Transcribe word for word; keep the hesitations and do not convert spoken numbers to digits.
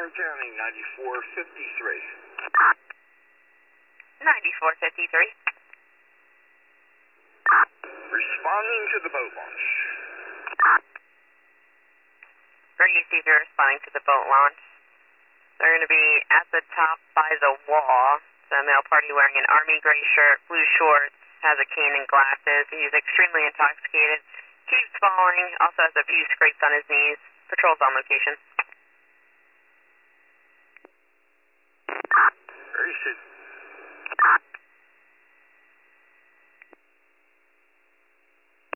Orange County, ninety-four fifty-three. ninety-four fifty-three. Responding to the boat launch. Very easy if you're responding to the boat launch. They're going to be at the top by the wall. The male party wearing an army gray shirt, blue shorts, has a cane and glasses. He's extremely intoxicated. Keeps falling. Also has a few scrapes on his knees. Patrol's on location. Very soon.